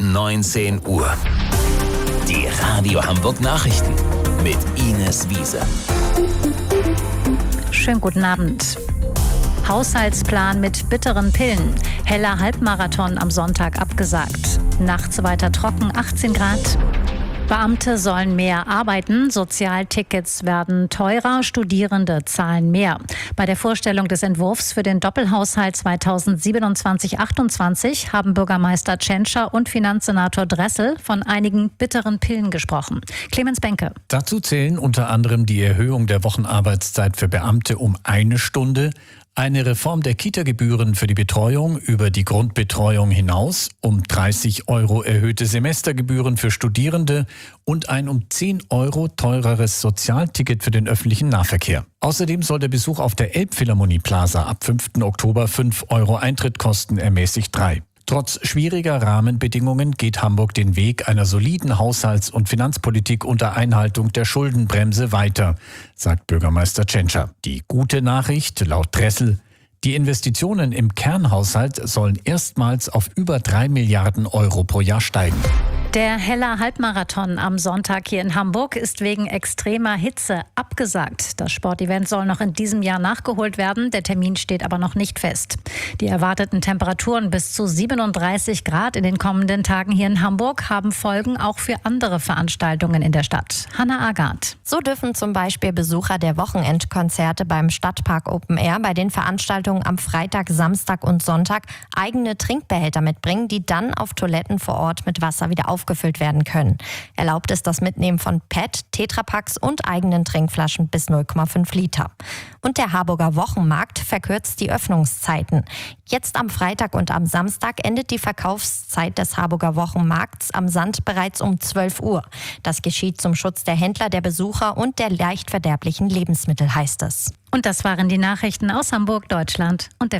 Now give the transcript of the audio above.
19 Uhr. Die Radio Hamburg Nachrichten mit Ines Wiese. Schönen guten Abend. Haushaltsplan mit bitteren Pillen. Heller Halbmarathon am Sonntag abgesagt. Nachts weiter trocken, 18 Grad. Beamte sollen mehr arbeiten, Sozialtickets werden teurer, Studierende zahlen mehr. Bei der Vorstellung des Entwurfs für den Doppelhaushalt 2027-28 haben Bürgermeister Tschentscher und Finanzsenator Dressel von einigen bitteren Pillen gesprochen. Clemens Benke. Dazu zählen unter anderem die Erhöhung der Wochenarbeitszeit für Beamte um 1 Stunde, eine Reform der Kita-Gebühren für die Betreuung über die Grundbetreuung hinaus, um 30 € erhöhte Semestergebühren für Studierende und ein um 10 € teureres Sozialticket für den öffentlichen Nahverkehr. Außerdem soll der Besuch auf der Elbphilharmonie Plaza ab 5. Oktober 5 € Eintritt kosten, ermäßigt 3. Trotz schwieriger Rahmenbedingungen geht Hamburg den Weg einer soliden Haushalts- und Finanzpolitik unter Einhaltung der Schuldenbremse weiter, sagt Bürgermeister Tschentscher. Die gute Nachricht laut Dressel: Die Investitionen im Kernhaushalt sollen erstmals auf über 3 Milliarden € pro Jahr steigen. Der Heller Halbmarathon am Sonntag hier in Hamburg ist wegen extremer Hitze abgesagt. Das Sportevent soll noch in diesem Jahr nachgeholt werden. Der Termin steht aber noch nicht fest. Die erwarteten Temperaturen bis zu 37 Grad in den kommenden Tagen hier in Hamburg haben Folgen auch für andere Veranstaltungen in der Stadt. Hannah Agard. So dürfen zum Beispiel Besucher der Wochenendkonzerte beim Stadtpark Open Air bei den Veranstaltungen am Freitag, Samstag und Sonntag eigene Trinkbehälter mitbringen, die dann auf Toiletten vor Ort mit Wasser wieder aufgefüllt werden können. Erlaubt ist das Mitnehmen von PET, Tetrapacks und eigenen Trinkflaschen bis 0,5 Liter. Und der Harburger Wochenmarkt verkürzt die Öffnungszeiten. Jetzt am Freitag und am Samstag endet die Verkaufszeit des Harburger Wochenmarkts am Sand bereits um 12 Uhr. Das geschieht zum Schutz der Händler, der Besucher und der leicht verderblichen Lebensmittel, heißt es. Und das waren die Nachrichten aus Hamburg, Deutschland und der